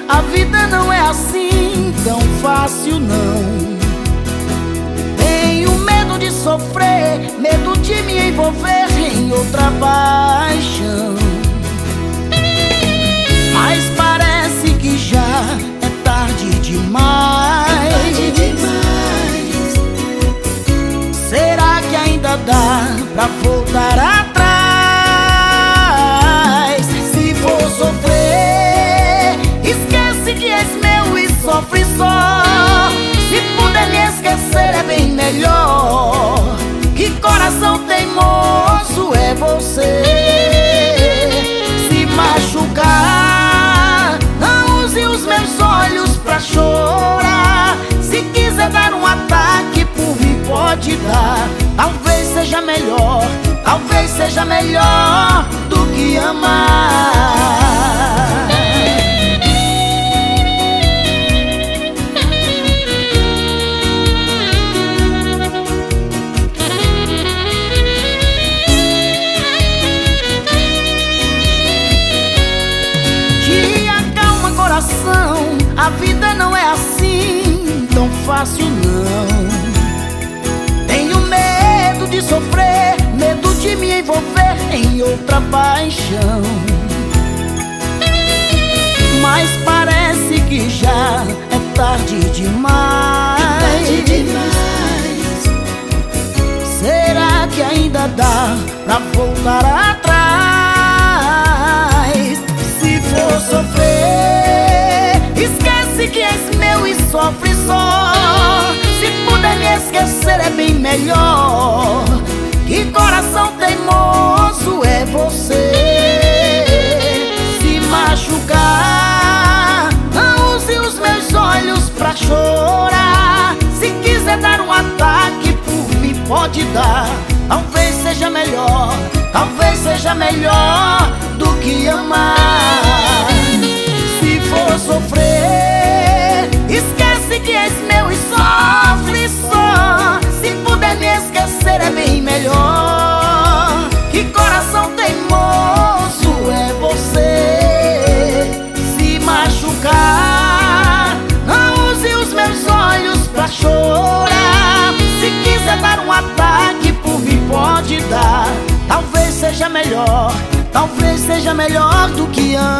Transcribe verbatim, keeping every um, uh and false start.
A vida não é assim tão fácil não. Tenho medo de sofrer, medo de me envolver em outra paixão. Mas parece que já é tarde demais. Tarde demais. Será que ainda dá pra voltar atrás? Se for sofrer, esquece que és meu e sofre só. Se puder me esquecer é bem melhor. Que coração teimoso é você. Se machucar, não use os meus olhos pra chorar. Se quiser dar um ataque, por mim pode dar. Talvez seja melhor, talvez seja melhor do que amar. Te acalma, coração, a vida não é assim tão fácil não. Tenho medo de sofrer, medo de me envolver em outra paixão. Mas parece que já é tarde demais. Tarde demais. Será que ainda dá pra voltar atrás? Se for sofrer, esquece que és meu e sofre só. Se puder me esquecer é bem melhor. Que coração teimoso é você. Se machucar, não use os meus olhos pra chorar. Se quiser dar um ataque, por mim pode dar. Talvez seja melhor, talvez seja melhor do que amar. Se for sofrer, esquece que és meu e sofre só. Se puder me esquecer é bem melhor. Que coração teimoso é você. Se machucar, não use os meus olhos pra chorar. Se quiser dar um ataque, por mim pode dar. Talvez seja melhor, talvez seja melhor do que amar.